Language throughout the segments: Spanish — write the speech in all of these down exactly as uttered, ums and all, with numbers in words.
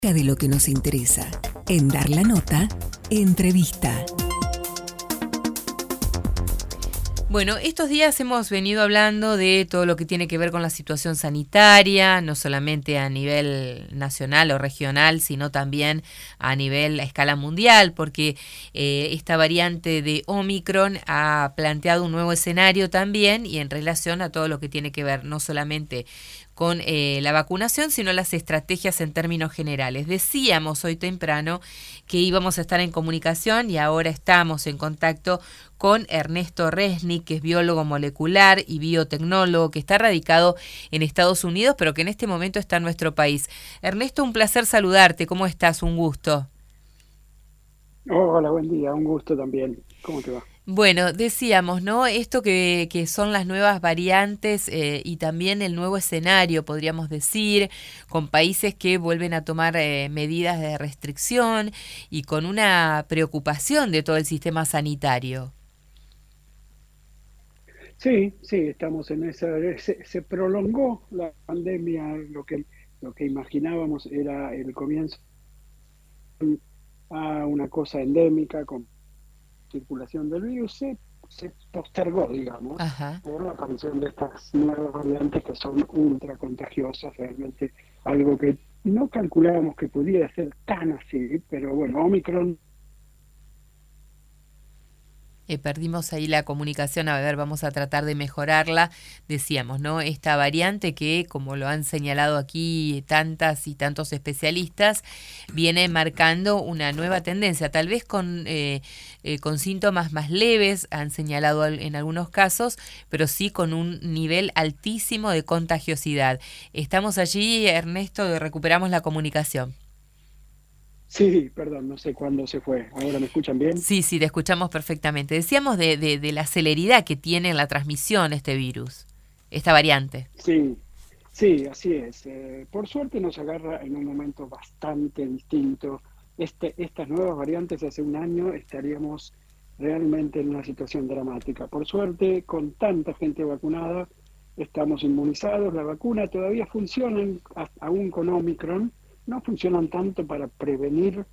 De lo que nos interesa. En Dar la Nota, entrevista. Bueno, estos días hemos venido hablando de todo lo que tiene que ver con la situación sanitaria, no solamente a nivel nacional o regional, sino también a nivel a escala mundial, porque eh, esta variante de Omicron ha planteado un nuevo escenario también y en relación a todo lo que tiene que ver no solamente con eh, la vacunación, sino las estrategias en términos generales. Decíamos hoy temprano que íbamos a estar en comunicación y ahora estamos en contacto con Ernesto Resnick, que es biólogo molecular y biotecnólogo, que está radicado en Estados Unidos, pero que en este momento está en nuestro país. Ernesto, un placer saludarte. ¿Cómo estás? Un gusto. Hola, buen día, un gusto también. ¿Cómo te va? Bueno, decíamos, ¿no? Esto que, que son las nuevas variantes eh, y también el nuevo escenario, podríamos decir, con países que vuelven a tomar eh, medidas de restricción y con una preocupación de todo el sistema sanitario. Sí, sí, estamos en esa. Se, se prolongó la pandemia, lo que, lo que imaginábamos era el comienzo a una cosa endémica con circulación del virus, se, se postergó, digamos, Ajá. por la aparición de estas nuevas variantes que son ultra contagiosas, realmente algo que no calculábamos que pudiera ser tan así, pero bueno, Omicron. Eh, perdimos ahí la comunicación, a ver, vamos a tratar de mejorarla. Decíamos, ¿no? Esta variante que, como lo han señalado aquí tantas y tantos especialistas, viene marcando una nueva tendencia, tal vez con, eh, eh, con síntomas más leves, han señalado en algunos casos, pero sí con un nivel altísimo de contagiosidad. Estamos allí, Ernesto, recuperamos la comunicación. Sí, perdón, no sé cuándo se fue. ¿Ahora me escuchan bien? Sí, sí, te escuchamos perfectamente. Decíamos de, de, de la celeridad que tiene en la transmisión este virus, esta variante. Sí, sí, así es. Eh, por suerte nos agarra en un momento bastante distinto. Este, estas nuevas variantes hace un año estaríamos realmente en una situación dramática. Por suerte, con tanta gente vacunada, estamos inmunizados. La vacuna todavía funciona, a- aún con Omicron, no funcionan tanto para prevenir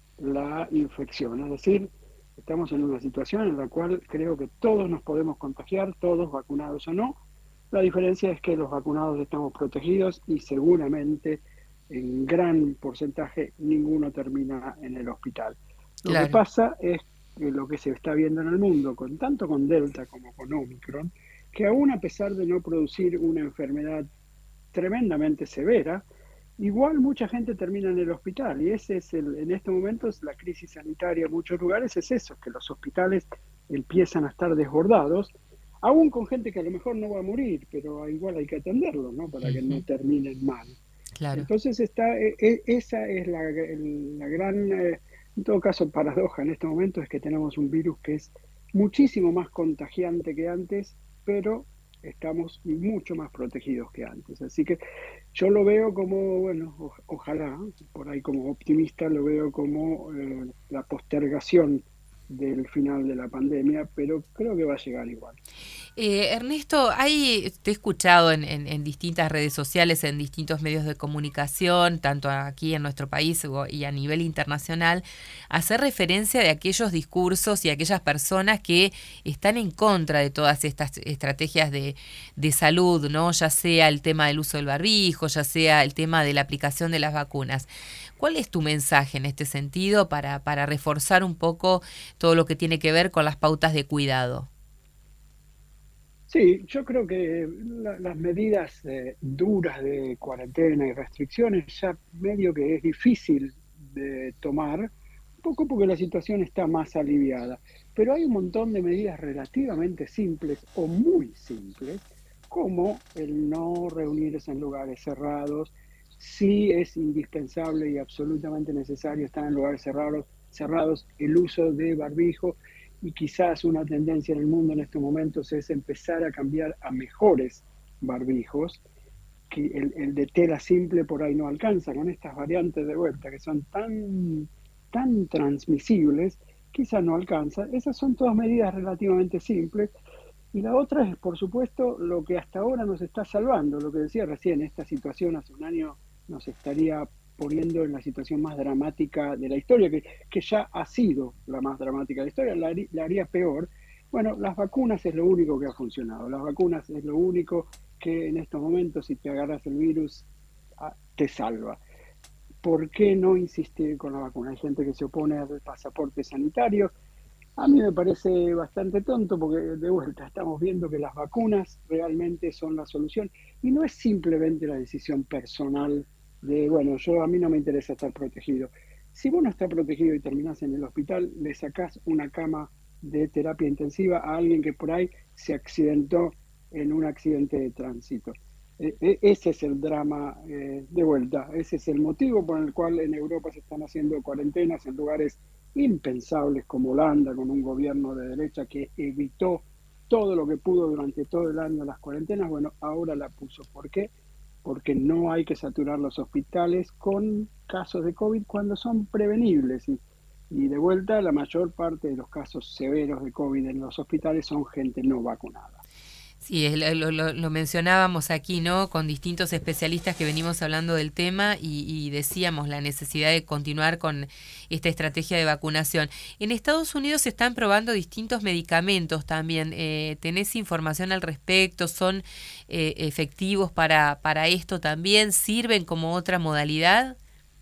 la infección. Es decir, estamos en una situación en la cual creo que todos nos podemos contagiar, todos vacunados o no. La diferencia es que los vacunados estamos protegidos y seguramente en gran porcentaje ninguno termina en el hospital. Lo que Claro. pasa es que lo que se está viendo en el mundo, con tanto con Delta como con Omicron, que aún a pesar de no producir una enfermedad tremendamente severa, igual mucha gente termina en el hospital y ese es el, en este momento es la crisis sanitaria en muchos lugares, es eso, que los hospitales empiezan a estar desbordados, aún con gente que a lo mejor no va a morir, pero igual hay que atenderlo, ¿no? Para que no Ujú. terminen mal. Claro. Entonces está, e, e, esa es la, la gran, eh, en todo caso, paradoja en este momento, es que tenemos un virus que es muchísimo más contagiante que antes, pero estamos mucho más protegidos que antes. Así que yo lo veo como, bueno, o- ojalá, por ahí como optimista, lo veo como eh, la postergación del final de la pandemia, pero creo que va a llegar igual. Eh, Ernesto, hay, te he escuchado en, en, en distintas redes sociales, en distintos medios de comunicación, tanto aquí en nuestro país o- y a nivel internacional, hacer referencia de aquellos discursos y aquellas personas que están en contra de todas estas estrategias de, de salud, ¿no? Ya sea el tema del uso del barbijo, ya sea el tema de la aplicación de las vacunas. ¿Cuál es tu mensaje en este sentido para, para reforzar un poco todo lo que tiene que ver con las pautas de cuidado? Sí, yo creo que la- las medidas eh, duras de cuarentena y restricciones ya medio que es difícil de tomar, un poco porque la situación está más aliviada, pero hay un montón de medidas relativamente simples o muy simples, como el no reunirse en lugares cerrados, si es indispensable y absolutamente necesario estar en lugares cerrados, cerrados, el uso de barbijo y quizás una tendencia en el mundo en estos momentos es empezar a cambiar a mejores barbijos, que el, el de tela simple por ahí no alcanza con estas variantes de vuelta que son tan, tan transmisibles, quizás no alcanza. Esas son todas medidas relativamente simples. Y la otra es, por supuesto, lo que hasta ahora nos está salvando, lo que decía recién, esta situación hace un año nos estaría poniendo en la situación más dramática de la historia, que, que ya ha sido la más dramática de la historia, la, la haría peor. Bueno, las vacunas es lo único que ha funcionado. Las vacunas es lo único que en estos momentos, si te agarras el virus, te salva. ¿Por qué no insistir con la vacuna? Hay gente que se opone al pasaporte sanitario. A mí me parece bastante tonto porque, de vuelta, estamos viendo que las vacunas realmente son la solución y no es simplemente la decisión personal de, bueno, yo a mí no me interesa estar protegido. Si vos no estás protegido y terminás en el hospital, le sacás una cama de terapia intensiva a alguien que por ahí se accidentó en un accidente de tránsito. Eh, ese es el drama eh, de vuelta, ese es el motivo por el cual en Europa se están haciendo cuarentenas en lugares impensables como Holanda, con un gobierno de derecha que evitó todo lo que pudo durante todo el año las cuarentenas. Bueno, ahora la puso. ¿Por qué? Porque no hay que saturar los hospitales con casos de COVID cuando son prevenibles. Y, y de vuelta, la mayor parte de los casos severos de COVID en los hospitales son gente no vacunada. Sí, lo, lo, lo mencionábamos aquí, ¿no? Con distintos especialistas que venimos hablando del tema y, y decíamos la necesidad de continuar con esta estrategia de vacunación. En Estados Unidos se están probando distintos medicamentos también. Eh, ¿Tenés información al respecto? ¿Son eh, efectivos para, para esto también? ¿Sirven como otra modalidad?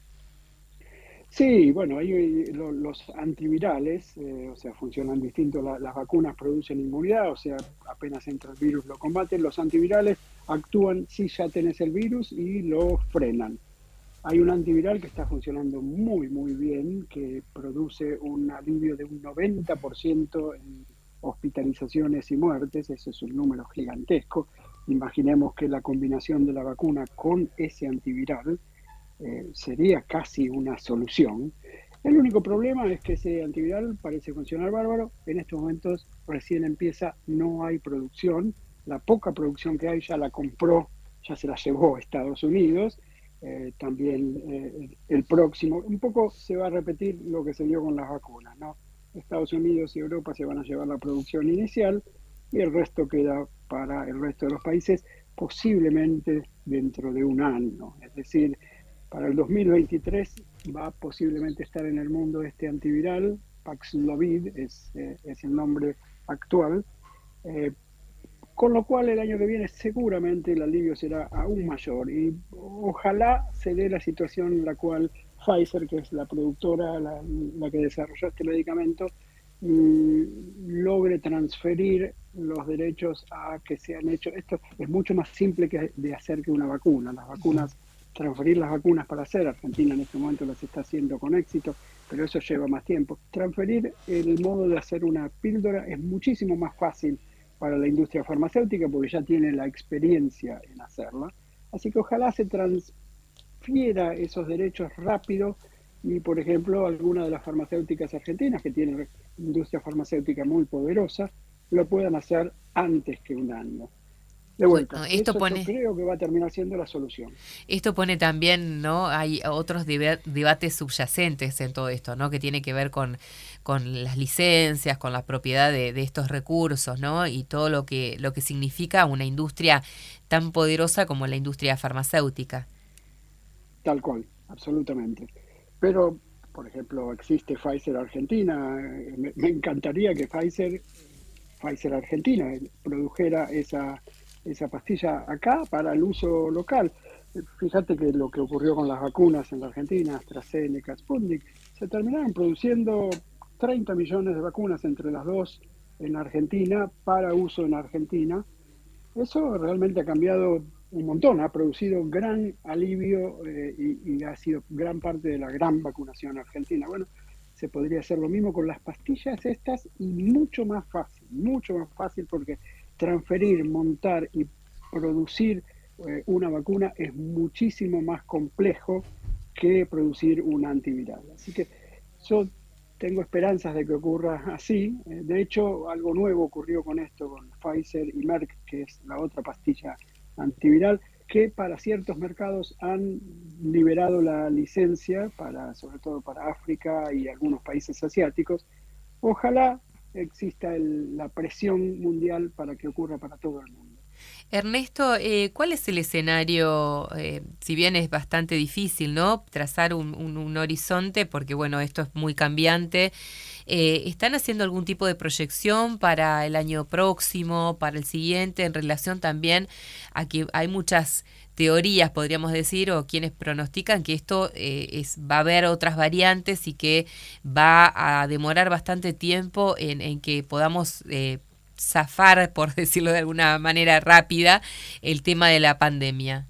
Sí, bueno, hay lo, los antivirales, eh, o sea, funcionan distinto, la, las vacunas producen inmunidad, o sea, apenas entra el virus lo combaten, los antivirales actúan si ya tenés el virus y lo frenan. Hay un antiviral que está funcionando muy, muy bien, que produce un alivio de un noventa por ciento en hospitalizaciones y muertes, eso es un número gigantesco. Imaginemos que la combinación de la vacuna con ese antiviral Eh, sería casi una solución. El único problema es que ese antiviral parece funcionar bárbaro. En estos momentos recién empieza, no hay producción. La poca producción que hay ya la compró, ya se la llevó a Estados Unidos. Eh, también eh, el próximo, un poco se va a repetir lo que se dio con las vacunas, ¿no? Estados Unidos y Europa se van a llevar la producción inicial y el resto queda para el resto de los países, posiblemente dentro de un año. Es decir, para el dos mil veintitrés va posiblemente estar en el mundo este antiviral, Paxlovid es, eh, es el nombre actual, eh, con lo cual el año que viene seguramente el alivio será aún mayor y ojalá se dé la situación en la cual Pfizer, que es la productora, la, la que desarrolló este medicamento, mmm, logre transferir los derechos a que se han hecho. Esto es mucho más simple que de hacer que una vacuna. Las vacunas transferir las vacunas para hacer, Argentina en este momento las está haciendo con éxito, pero eso lleva más tiempo. Transferir el modo de hacer una píldora es muchísimo más fácil para la industria farmacéutica porque ya tiene la experiencia en hacerla. Así que ojalá se transfiera esos derechos rápido y, por ejemplo, alguna de las farmacéuticas argentinas que tienen industria farmacéutica muy poderosa, lo puedan hacer antes que un año. De vuelta, Bueno, esto eso pone, yo creo que va a terminar siendo la solución. Esto pone también, ¿no? Hay otros deba- debates subyacentes en todo esto, ¿no? Que tiene que ver con, con las licencias, con la propiedad de, de estos recursos, ¿no? Y todo lo que, lo que significa una industria tan poderosa como la industria farmacéutica. Tal cual, absolutamente. Pero, por ejemplo, existe Pfizer Argentina. Me, me encantaría que Pfizer, Pfizer Argentina produjera esa, esa pastilla acá para el uso local. Fíjate que lo que ocurrió con las vacunas en la Argentina, AstraZeneca, Sputnik, se terminaron produciendo treinta millones de vacunas entre las dos en Argentina para uso en Argentina. Eso realmente ha cambiado un montón, ha producido gran alivio eh, y, y ha sido gran parte de la gran vacunación argentina. Bueno, se podría hacer lo mismo con las pastillas estas y mucho más fácil, mucho más fácil porque transferir, montar y producir eh, una vacuna es muchísimo más complejo que producir un antiviral. Así que yo tengo esperanzas de que ocurra así. De hecho, algo nuevo ocurrió con esto, con Pfizer y Merck, que es la otra pastilla antiviral, que para ciertos mercados han liberado la licencia, para, sobre todo para África y algunos países asiáticos. Ojalá exista el, la presión mundial para que ocurra para todo el mundo. Ernesto, eh, ¿cuál es el escenario, eh, si bien es bastante difícil, ¿no?, trazar un, un, un horizonte, porque bueno, esto es muy cambiante, eh, ¿están haciendo algún tipo de proyección para el año próximo, para el siguiente, en relación también a que hay muchas teorías, podríamos decir, o quienes pronostican que esto eh, es, va a haber otras variantes y que va a demorar bastante tiempo en, en que podamos eh, zafar, por decirlo de alguna manera rápida, el tema de la pandemia?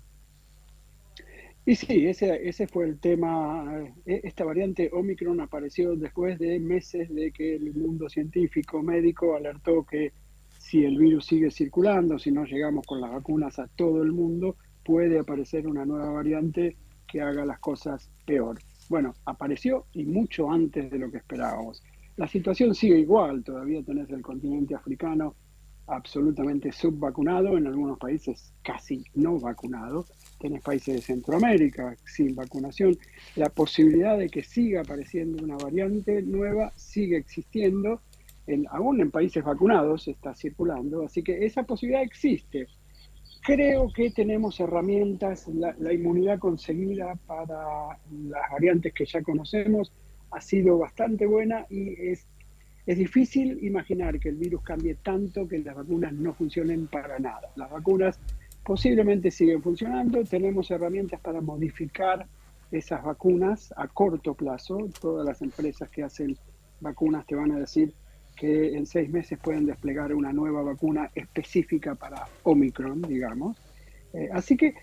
Y sí, ese, ese fue el tema. eh, Esta variante Omicron apareció después de meses de que el mundo científico médico alertó que si el virus sigue circulando, si no llegamos con las vacunas a todo el mundo, puede aparecer una nueva variante que haga las cosas peor. Bueno, apareció y mucho antes de lo que esperábamos. La situación sigue igual, todavía tenés el continente africano absolutamente subvacunado, en algunos países casi no vacunado, tenés países de Centroamérica sin vacunación. La posibilidad de que siga apareciendo una variante nueva sigue existiendo, en, aún en países vacunados está circulando, así que esa posibilidad existe. Creo que tenemos herramientas, la, la inmunidad conseguida para las variantes que ya conocemos ha sido bastante buena y es Es difícil imaginar que el virus cambie tanto que las vacunas no funcionen para nada. Las vacunas posiblemente siguen funcionando, tenemos herramientas para modificar esas vacunas a corto plazo. Todas las empresas que hacen vacunas te van a decir que en seis meses pueden desplegar una nueva vacuna específica para Omicron, digamos. Eh, así que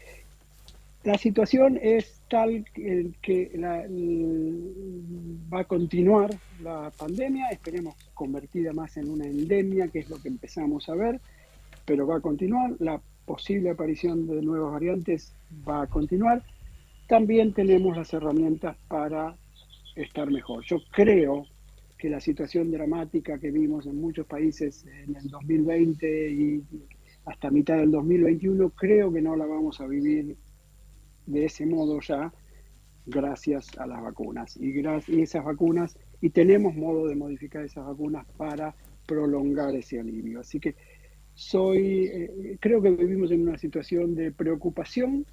la situación es tal que la, va a continuar la pandemia, esperemos convertida más en una endemia, que es lo que empezamos a ver, pero va a continuar. La posible aparición de nuevas variantes va a continuar. También tenemos las herramientas para estar mejor. Yo creo que la situación dramática que vimos en muchos países en el dos mil veinte y hasta mitad del dos mil veintiuno, creo que no la vamos a vivir de ese modo ya, gracias a las vacunas. Y, gracias, y esas vacunas, y tenemos modo de modificar esas vacunas para prolongar ese alivio. Así que soy, eh, creo que vivimos en una situación de preocupación,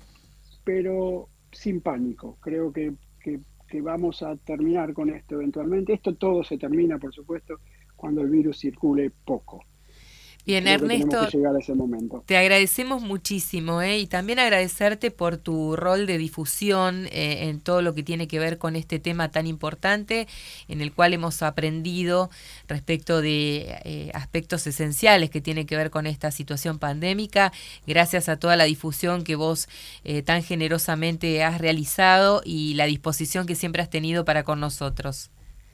pero sin pánico. Creo que, que, que vamos a terminar con esto eventualmente. Esto todo se termina, por supuesto, cuando el virus circule poco. Bien, Creo que Ernesto, tenemos que llegar a ese momento. te agradecemos muchísimo, ¿eh? Y también agradecerte por tu rol de difusión eh, en todo lo que tiene que ver con este tema tan importante, en el cual hemos aprendido respecto de eh, aspectos esenciales que tienen que ver con esta situación pandémica, gracias a toda la difusión que vos eh, tan generosamente has realizado y la disposición que siempre has tenido para con nosotros.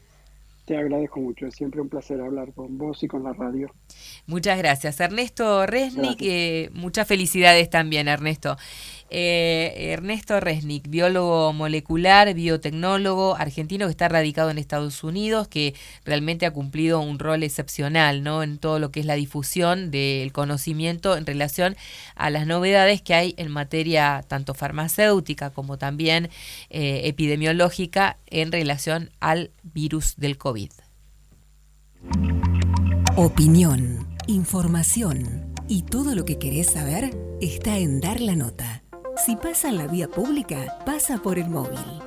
Te agradezco mucho, es siempre un placer hablar con vos y con la radio. Muchas gracias. Ernesto Resnick, eh, muchas felicidades también, Ernesto. Eh, Ernesto Resnick, biólogo molecular, biotecnólogo argentino que está radicado en Estados Unidos, que realmente ha cumplido un rol excepcional, ¿no?, en todo lo que es la difusión del conocimiento en relación a las novedades que hay en materia tanto farmacéutica como también eh, epidemiológica en relación al virus del COVID. Opinión, información y todo lo que querés saber está en Dar la Nota. Si pasa en la vía pública, pasa por el móvil.